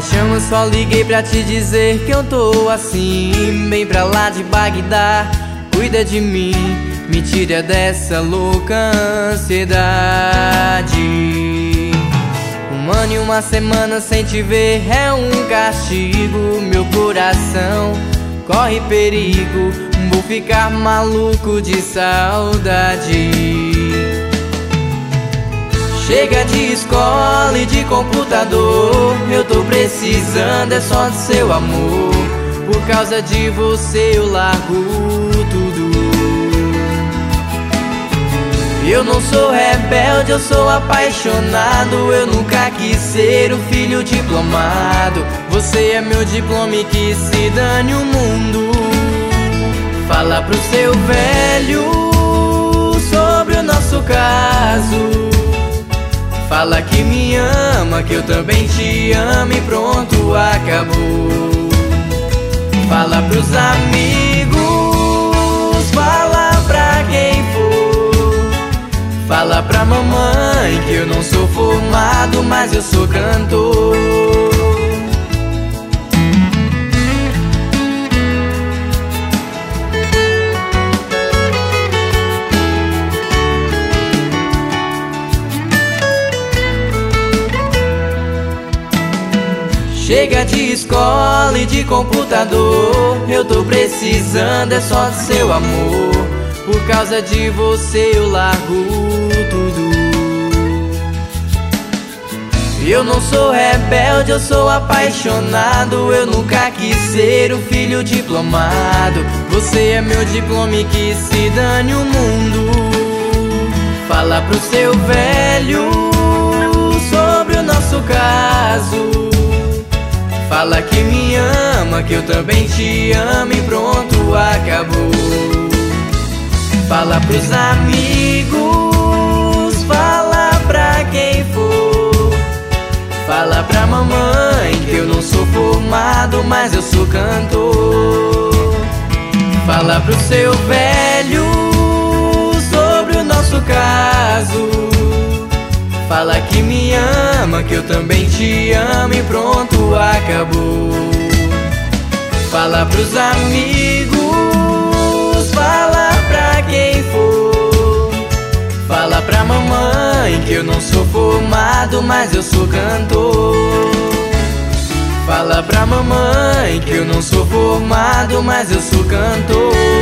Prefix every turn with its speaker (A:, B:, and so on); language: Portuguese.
A: paixão, eu só liguei pra te dizer que eu tô assim, bem pra lá de Bagdá. Cuida de mim, me tira dessa louca ansiedade. Um ano e uma semana sem te ver é um castigo. Meu coração corre perigo, vou ficar maluco de saudade. Chega de escola e de computador, eu tô precisando é só do seu amor. Por causa de você eu largo tudo. Eu não sou rebelde, eu sou apaixonado. Eu nunca quis ser o filho diplomado. Você é meu diploma e que se dane o mundo. Fala pro seu velho sobre o nosso caso. Fala que me ama, que eu também te amo e pronto, acabou. Fala pros amigos, fala pra quem for. Fala pra mamãe que eu não sou formado, mas eu sou cantor. Chega de escola e de computador, eu tô precisando é só do seu amor. Por causa de você eu largo tudo. Eu não sou rebelde, eu sou apaixonado. Eu nunca quis ser o filho diplomado. Você é meu diploma e que se dane o mundo. Fala pro seu velho sobre o nosso caso. Fala que me ama, que eu também te amo e pronto, acabou. Fala pros amigos, fala pra quem for. Fala pra mamãe que eu não sou formado, mas eu sou cantor. Fala pro seu velho sobre o nosso caso. Fala que me ama, que eu também te amo e pronto, acabou. Fala pros amigos, fala pra quem for. Fala pra mamãe que eu não sou formado, mas eu sou cantor. Fala pra mamãe que eu não sou formado, mas eu sou cantor.